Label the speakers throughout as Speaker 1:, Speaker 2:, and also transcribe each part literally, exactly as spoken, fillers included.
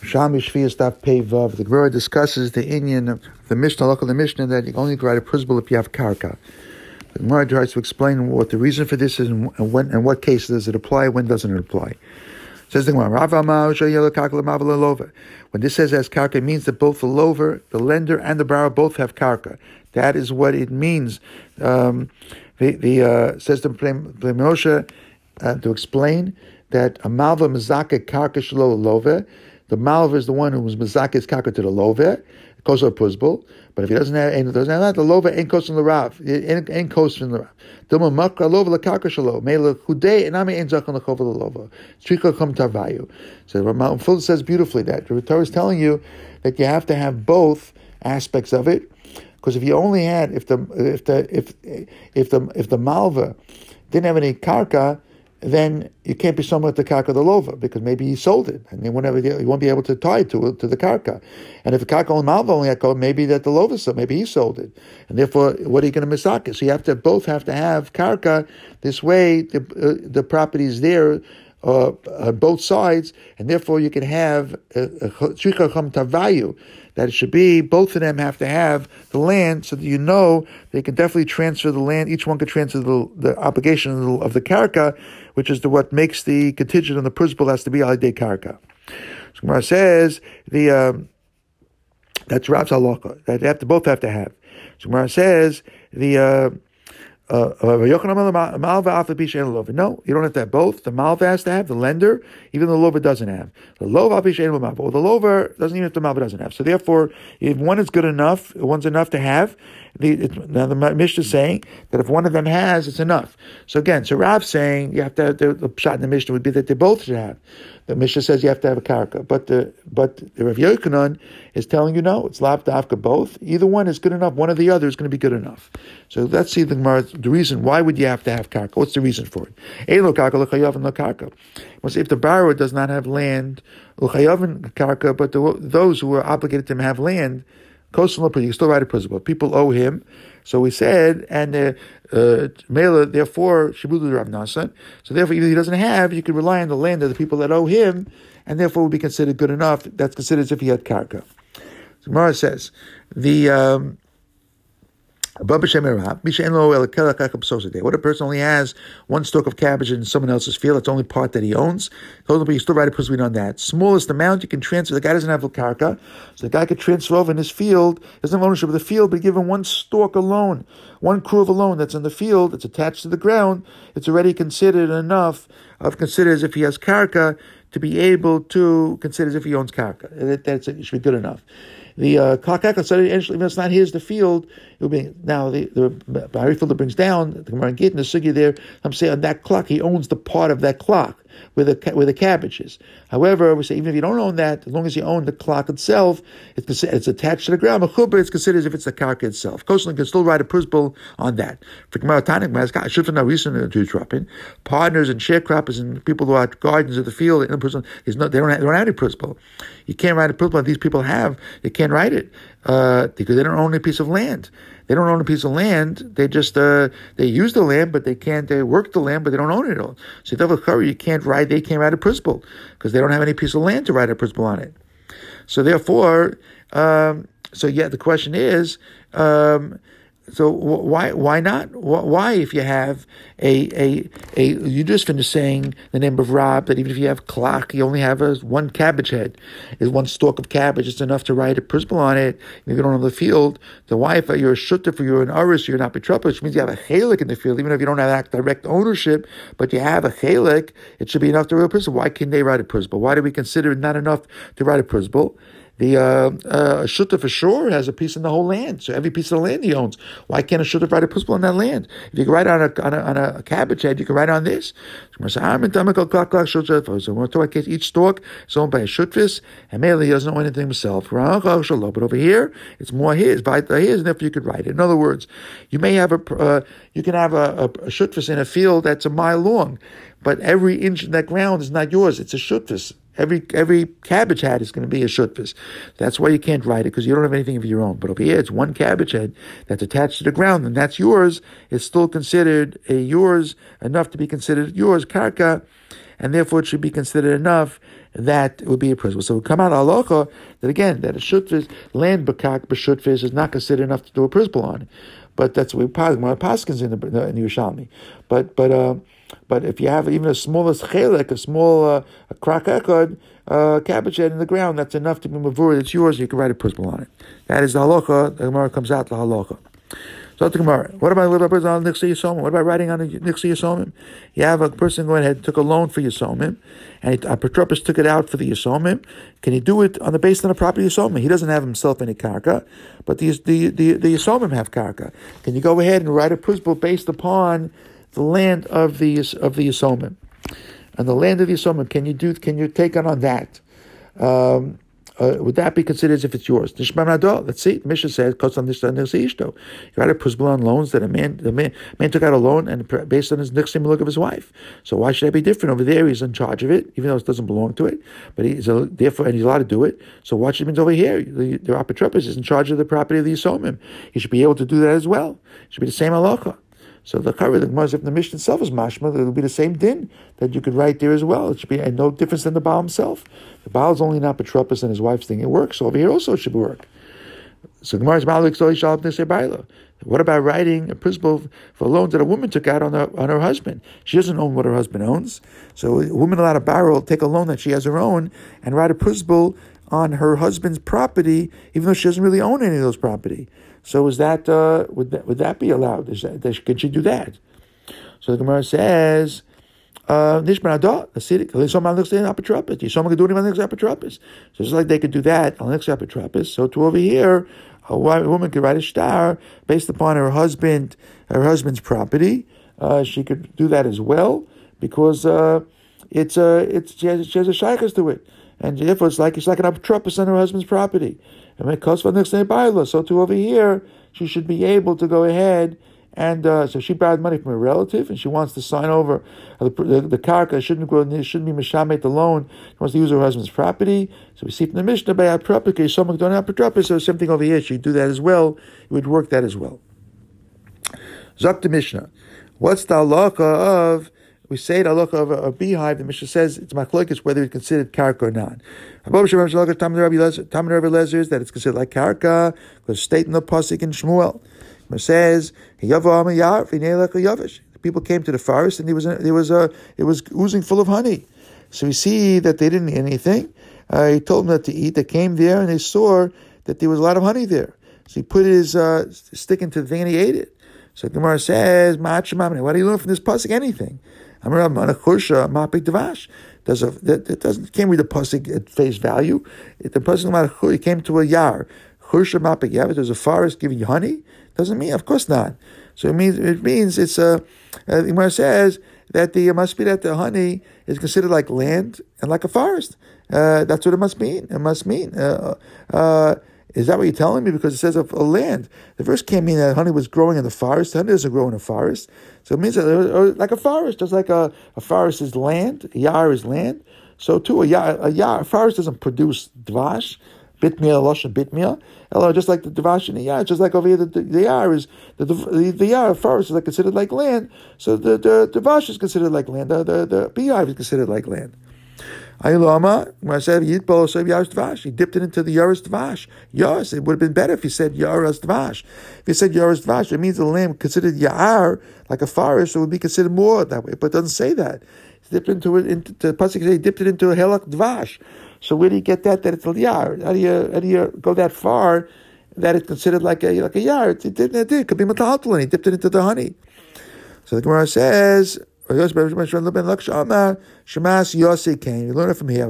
Speaker 1: Shami Shvi Staf Pei Vav. The Gemara discusses the Indian of the Mishnah, look of the Mishnah, that you only write a principle if you have karka. The Gemara tries to explain what the reason for this is and when and what case does it apply, when doesn't it apply. Says the Gemara, when this says as karka, it means that both the lover, the lender, and the borrower both have karka. That is what it means. Um, the the uh, says the Moshe uh, to explain that a malva mezake karka shelo love. The malva is the one who was mezake his karka to the love. It goes to a pusbul. But if he doesn't have, doesn't have that, the love ain't kos in the rav, ain't kos in the rav. Dilma makra lova la karka shelo mele chudei enami ain't zachon lechova the lova. Tzrika chum tarvayu. So Ramah Full says beautifully that the Torah is telling you that you have to have both aspects of it. Because if you only had, if the if the if if the if the malva didn't have any karka, then you can't be someone with the karka of the lova, because maybe he sold it and you won't, ever, you won't be able to tie it to to the karka. And if the karka on malva only had karka, maybe that the lova sold, maybe he sold it, and therefore what are you going to misaka? So you have to both have to have karka. This way, the uh, the property is there. Uh, on both sides, and therefore you can have tzrika chum tarvayu, that it should be, both of them have to have the land, so that you know they can definitely transfer the land, each one can transfer the, the obligation of the, of the karka, which is the, what makes the contingent on the principal has to be al yedei karka. So Gemara says, the um, that's Rav's halacha, that they have to, both have to have. So Gemara says, the uh, Uh, no, you don't have to have both. The malva has to have, the lender, even the lover doesn't have. The lover, or the lover doesn't even have the malva doesn't have. So therefore, if one is good enough, one's enough to have. The, it, now the Mishnah is saying that if one of them has, it's enough. So again, so Rav's saying you have to have the, the shot in the Mishnah would be that they both should have. The Mishnah says you have to have a karka, but the but the Rav Yochanan is telling you no, it's lav dafka both. Either one is good enough. One or the other is going to be good enough. So let's see the Gemara. The reason why would you have to have karka? What's the reason for it? Elo karka l'chayav and l'karka. If the borrower does not have land, l'chayav and karka, but the, those who are obligated to have land, you can still write a principle. People owe him, so we said, and uh, uh, Mela, therefore, Shibudu Rav Nasan. So therefore, even if he doesn't have, you can rely on the land of the people that owe him, and therefore would be considered good enough. That's considered as if he had karka. So Gemara says, the um, what a person only has one stalk of cabbage in someone else's field, it's only part that he owns. You still write a principle on that. Smallest amount you can transfer. The guy doesn't have a karka, so the guy could transfer over in his field. He doesn't have ownership of the field, but give him one stalk alone, one crew of alone that's in the field, it's attached to the ground. It's already considered enough of considered as if he has karka to be able to consider as if he owns karka. That, that's it should be good enough. The uh, karka, so even if it's not his, the field, it will be now the the Bahari field that brings down the Gemara and Gittin, the sugi there. I'm saying on that clock, he owns the part of that clock where the where the cabbage is. However, we say even if you don't own that, as long as you own the clock itself, it's it's attached to the ground. Mechuber, it's considered as if it's the karka itself. Koslan can still write a principle on that. For Gemara Tanik, I should for no reason to drop in partners and sharecroppers and people who are gardens of the field. And person is not they don't have, they don't have any principle. You can't write a principle that these people have. You can't write it uh, because they don't own a piece of land. They don't own a piece of land. They just uh, they use the land, but they can't. They work the land, but they don't own it all. So you can't write. They can't write a principle because they don't have any piece of land to write a principle on it. So therefore, um, so yeah, the question is. Um, So why why not? Why, if you have a a a you just finished saying the name of Rab that even if you have clock, you only have a one cabbage head, is one stalk of cabbage. It's enough to write a principle on it. If you don't have the field, the wife you're a shutta for you're an aris, you're not betrothed, which means you have a chalik in the field. Even if you don't have direct ownership, but you have a chalik, it should be enough to write a principle. Why can't they write a principle? Why do we consider it not enough to write a principle? The uh, uh, shutta for sure has a piece in the whole land, so every piece of the land he owns. Why can't a shutta write a principle on that land? If you can write on a on a, on a cabbage head, you can write on this. So we're talking about each stalk is owned by a shutvis, and mainly he doesn't own anything himself. But over here, it's more his, by his, and therefore you could write it. In other words, you may have a uh, you can have a, a, a shutvis in a field that's a mile long, but every inch in that ground is not yours. It's a shutvis. Every every cabbage head is going to be a shutvis. That's why you can't write it, because you don't have anything of your own. But over here, it's one cabbage head that's attached to the ground, and that's yours. It's still considered a yours, enough to be considered yours, karka, and therefore it should be considered enough that would be a principle. So we come out halacha that again that a shutvis land bakak b'shutvis is not considered enough to do a principle on. But that's what we pas my paskins in the in the Yerushalmi. But but uh, but if you have even a smallest chelik, a small uh, a krak echad, uh, cabbage head in the ground, that's enough to be mavur. It's yours. You can write a principle on it. That is the halacha. The Gemara comes out the halacha. So the Gemara. What about what about on Nixi Yisomim? What about writing on a Nixi Yisomim? You have a person going ahead took a loan for Yisomim, and a Petropus took it out for the Yisomim. Can he do it on the based on the property Yisomim? He doesn't have himself any karka, but the the the, the Yisomim have karka. Can you go ahead and write a principle based upon the land of the of the Yisomim? And the land of the Yisomim, can you do? Can you take on on that? Um, Uh, would that be considered as if it's yours? Let's see. The Mishnah says, "You got a principle on loans that a man, the man, man took out a loan and based on his nixim look of his wife. So why should that be different? Over there, he's in charge of it, even though it doesn't belong to it. But he's a, therefore, and he's allowed to do it. So what should it mean over here? The, the apotropos is in charge of the property of the Yisomim. He should be able to do that as well. It should be the same halacha. So the Kari, the Gemara, if the Mishnah itself is mashma, it will be the same din that you could write there as well. It should be and no difference than the Baal himself. The Baal is only not Petropus and his wife's thing. It works. So over here also it should work. So the Gemara is Malik Soli Shalab Nisei Baila. What about writing a principle for loans that a woman took out on her, on her husband? She doesn't own what her husband owns. So a woman allowed to borrow, take a loan that she has her own, and write a principle on her husband's property, even though she doesn't really own any of those property. So is that uh, would that would that be allowed? Is that, can she do that? So the Gemara says, "Nishman adah asidik someone looks in apotropos. Someone can do it on the apotropos. So just like they could do that on the apotropos, so to over here, a woman could write a star based upon her husband, her husband's property. Uh, she could do that as well because uh, it's uh, it's she has, she has a shaykhs to it, and therefore it's like it's like an apotropos on her husband's property. And when it comes for the next day, so to over here, she should be able to go ahead and uh, so she borrowed money from a relative, and she wants to sign over uh, the, the, the karka shouldn't go shouldn't be mishamet the loan. She wants to use her husband's property. So we see from the Mishnah by apotropos, someone don't have apotropos, so something over here she'd do that as well. It would work that as well. Zok the Mishnah. What's the halacha of? We say the halacha of a, a beehive. The Mishnah says it's machlokes whether it's considered karka or not. Tamar Rabbi Lezer is that it's considered like karka because state in the pasuk in Shmuel. It says the people came to the forest and there was a, there was a it was oozing full of honey. So we see that they didn't eat anything. Uh, he told them not to eat. They came there and they saw that there was a lot of honey there. So he put his uh, stick into the thing and he ate it. So Gemara says, "What do you learn from this pasuk? Anything?" Does a, that, that doesn't can't read the pasuk at face value. If the pasuk came to a yar, there's a forest giving you honey. Doesn't mean, of course not. So it means it means it's a. Uh, Gemara says that the it must be that the honey is considered like land and like a forest. Uh, that's what it must mean. It must mean. Uh, uh, Is that what you're telling me? Because it says of a land. The verse can't mean that honey was growing in the forest. Honey doesn't grow in a forest. So it means that, or like a forest, just like a, a forest is land, a yar is land. So too, a yar, a yar, a forest doesn't produce dvash, bitmia, loshen bitmia. Hello, just like the dvash in the yar, just like over here, the, the, the yar is, the, the, the yar, forest is like considered like land. So the, the, the dvash is considered like land. The, the, the beehive is considered like land. When I said he dipped it into the Yaris Dvash. Yes, it would have been better if he said Yaris Dvash. If he said Yaris Dvash, it means the land considered Yar, like a forest, so it would be considered more that way. But it doesn't say that. He dipped into it, into the pasuk he dipped it into a Helak Dvash. So where do you get that, that it's a Yar? How do you, how do you go that far that it's considered like a, like a Yar? It, it, it, it, it could be Matahaltalin. He dipped it into the honey. So the Gemara says, Shemas Yossi came. You learn it from here.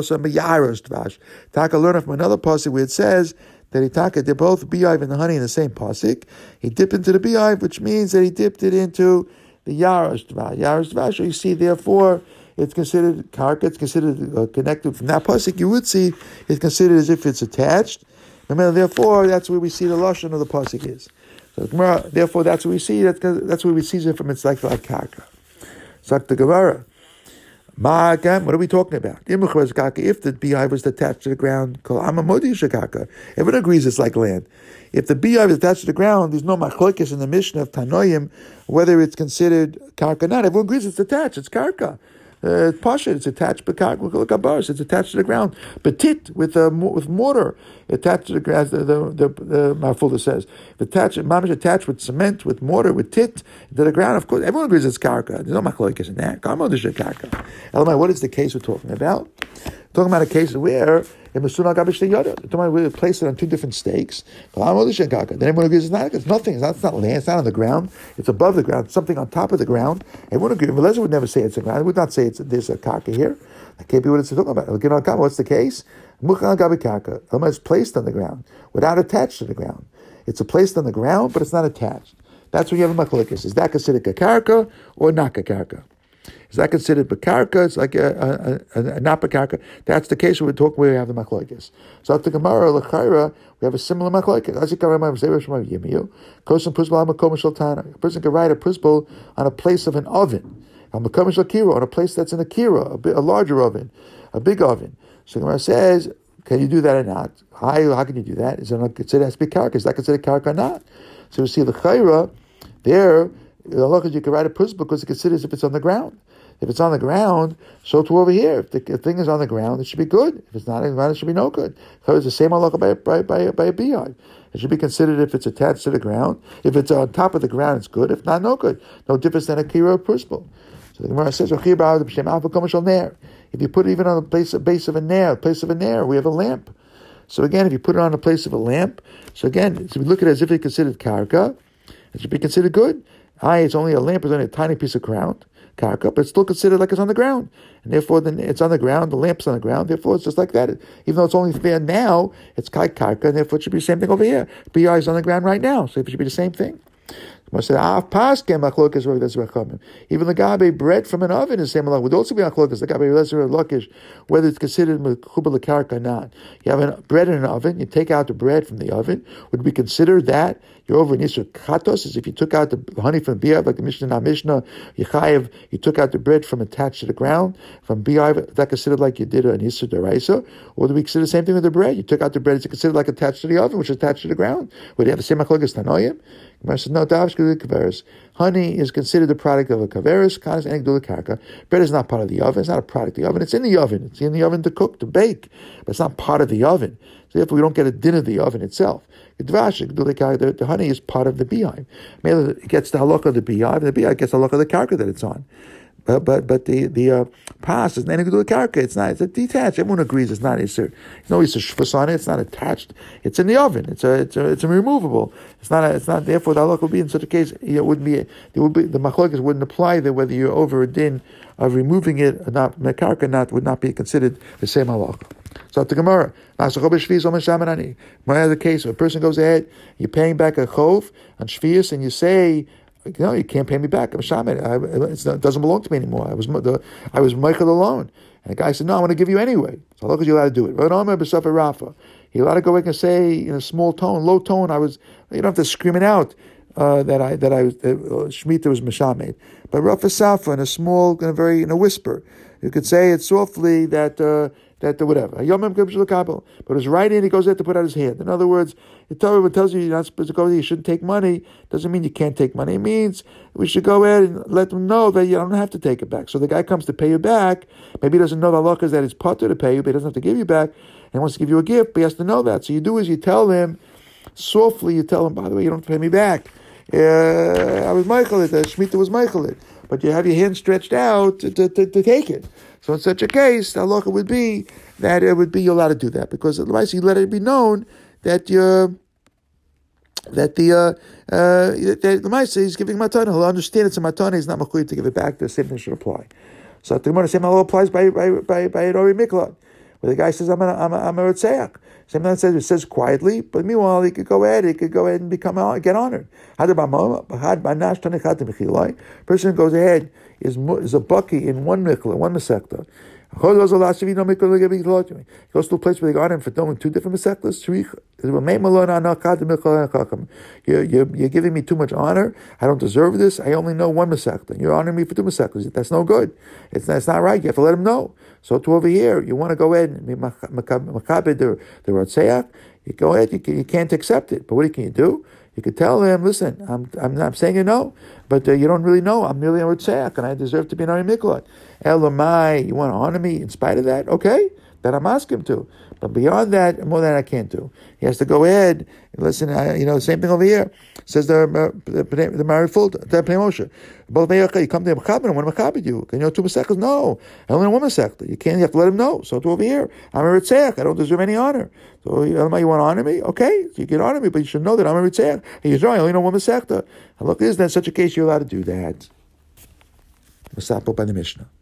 Speaker 1: Taka learn it from another pasuk where it says that he taka did both beehive and the honey in the same pasuk. He dipped into the beehive, which means that he dipped it into the yaros dvash. Yaros dvash. So you see, therefore, it's considered karka. It's considered uh, connected from that pasuk. You would see it's considered as if it's attached. Remember, therefore, that's where we see the lashon of the pasuk is. So, therefore, that's what we see. That's that's where we see it from. It's like like karka. Sak the Gemara. What are we talking about? If the beehive was attached to the ground, everyone agrees it's like land. If the beehive is attached to the ground, there's no machlokes in the Mishnah of Tanoim whether it's considered karka or not. Everyone agrees it's attached. It's karka. Uh, Pasha, it's attached b'karka, it's attached to the ground. Petit, with uh, with mortar, attached to the ground, the, the, the, the Marfulda says. Attached, mamish attached with cement, with mortar, with tit, to the ground. Of course, everyone agrees it's karka. There's no machlokes in that. Karka. Elamai, what is the case we're talking about? We're talking about a case where in Masuna Gabish Yoda, talking about we place it on two different stakes. Then everyone agrees it's not. It's nothing. It's not, it's not land. It's not on the ground. It's above the ground. It's something on top of the ground. Everyone agrees. Meleza would never say it's a ground. It would not say it's there's a karka here. That can't be what it's talking about. What's the case? Muchan Gabi karka. It's placed on the ground without attached to the ground. It's a placed on the ground, but it's not attached. That's when you have a machlokes. Is that considered a karka or not a karka? Is that considered bakarka? It's like a, a, a, a not bakarka. That's the case where we talk where we have the machlokes. So after Gemara L'chaira, we have a similar machlokes. A person can write a prisbol on a place of an oven, on a place that's in a kira, a, bit, a larger oven, a big oven. So Gemara says, can you do that or not? How, how can you do that? Is it not considered as bakarka? Is that considered karka or not? So we see L'chaira there. The halacha you can write a prisbol because it considers if it's on the ground. If it's on the ground, so too over here. If the if thing is on the ground, it should be good. If it's not on the ground, it should be no good. So it's the same halacha by, by, by, by a beehive. It should be considered if it's attached to the ground. If it's on top of the ground, it's good. If not, no good. No difference than a kira or prisbol. So the Gemara says, if you put it even on the place, base of a nair, place of a nair, we have a lamp. So again, if you put it on the place of a lamp, so again, so we look at it as if it's considered karka, it should be considered good. Aye, it's only a lamp, it's only a tiny piece of ground, karka, but it's still considered like it's on the ground. And therefore, then it's on the ground, the lamp's on the ground, therefore it's just like that. Even though it's only there now, it's kai karka, and therefore it should be the same thing over here. B I is on the ground right now, so it should be the same thing. Even the gabe bread from an oven is the same along. Would also be achlokas. The gabe lesser lakish, whether it's considered mekubal karka or not. You have a bread in an oven. You take out the bread from the oven. Would we consider that you're over an isur katos? As if you took out the honey from biyav, like the Mishnah na Mishnah, Yechayev, you took out the bread from attached to the ground from biyav. Is that considered like you did an isur deraisa? Or do we consider the same thing with the bread? You took out the bread. It's considered like attached to the oven, which is attached to the ground. Would you have the same achlokas tanoim? Says, no, honey is considered the product of a kaveris, kanas, and gdula karka. Bread is not part of the oven. It's not a product of the oven. It's in the oven. It's in the oven to cook, to bake, but it's not part of the oven. So therefore, we don't get a din of the oven itself. The, the honey is part of the beehive. It gets the halakha of the beehive, and the beehive gets the halakha of the karka that it's on. But but but the the uh, pas is nothing to do with karka. It's not. It's a detached. Everyone agrees it's not. It's a, no isur shvus on it. It's not attached. It's in the oven. It's a it's a it's a removable. It's not. A, it's not. Therefore, the halakha would be in such a case. It wouldn't be. It would be the machlokes wouldn't apply there whether you're over a din of removing it or not. Karka not would not be considered the same halakha. So the Gemara, my other case, if a person goes ahead, you're paying back a chov on shvius, and you say, no, you can't pay me back. I'm shaman. It doesn't belong to me anymore. I was the, I was Michael alone. And the guy said, no, I want to give you anyway. So how you're allowed to do it? You're allowed to go back and say in a small tone, low tone. I was. You don't have to scream it out uh, that I that I was uh, Shemitah was mishamed. But Rafa Safa in a small, in a very in a whisper, you could say it softly that. Uh, That the whatever. But it's right in, he goes there to put out his hand. In other words, it tells you you're not supposed to go there, you shouldn't take money. Doesn't mean you can't take money. It means we should go ahead and let them know that you don't have to take it back. So the guy comes to pay you back. Maybe he doesn't know the halacha is that it's potter to pay you, but he doesn't have to give you back. And he wants to give you a gift, but he has to know that. So you do is you tell him, softly you tell him, by the way, you don't have to pay me back. Uh, I was Michael, the Shemitah was Michael. But you have your hand stretched out to, to, to, to take it. So in such a case, the halacha would be that it would be you're allowed to do that, because otherwise you let it be known that you that the uh, uh, that the Maisa is giving matana. He'll understand it's a matana. He's not machuyed to give it back. The same thing should apply. So the Gemara same halacha applies by by by by Ori Miklot, where the guy says I'm a I'm a, I'm a Rotzeach. Same thing it says it says quietly, but meanwhile he could go ahead, he could go ahead and become get honored. Person goes ahead is is a bucky in one mikla, one masechta. He goes to a place where they got him for doing two different masechtas. You're, you're, you're giving me too much honor. I don't deserve this. I only know one masechta. You're honoring me for two masechtas. That's no good. It's that's not right. You have to let him know. So to over here, you want to go ahead and be makabed the the rotzeach. You go ahead. You, can, you can't accept it. But what can you do? You could tell him, listen, I'm I'm not saying you no, but uh, you don't really know. I'm merely a Ritzach, and I deserve to be an Ari Miklat. Elamai, you want to honor me in spite of that? Okay, then I'm asking him to. But beyond that, more than I can't do. He has to go ahead and listen. I, you know, the same thing over here. Says the the, the, the married full the Pnei Moshe. Both you come to Mechabed, I want to Mechabed you. Can you know two Masechtas? No, I only know one Masechta. You can't. You have to let him know. So to over here, I'm a Ritzach. I don't deserve any honor. So you want to honor me? Okay, you can honor me, but you should know that I'm a Ritzach. And you're I only know one Masechta. And look, is that such a case you're allowed to do that? Masapel by the Mishnah.